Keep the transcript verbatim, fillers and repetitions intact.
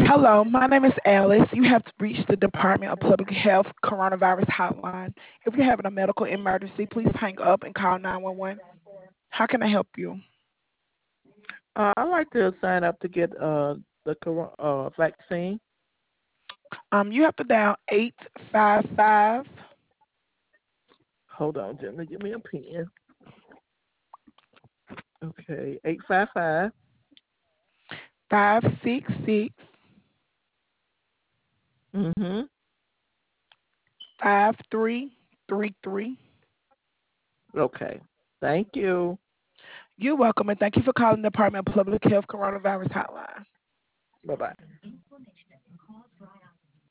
Hello, my name is Alice. You have reached the Department of Public Health Coronavirus Hotline. If you're having a medical emergency, please hang up and call nine one one. How can I help you? Uh, I'd like to sign up to get uh, the coro- uh, vaccine. Um, you have to dial eight five five Hold on, gently. Give me a pen. Okay, eight five five. five six six Mm-hmm. five three three three. Okay. Thank you. You're welcome, and thank you for calling the Department of Public Health Coronavirus Hotline. Bye bye.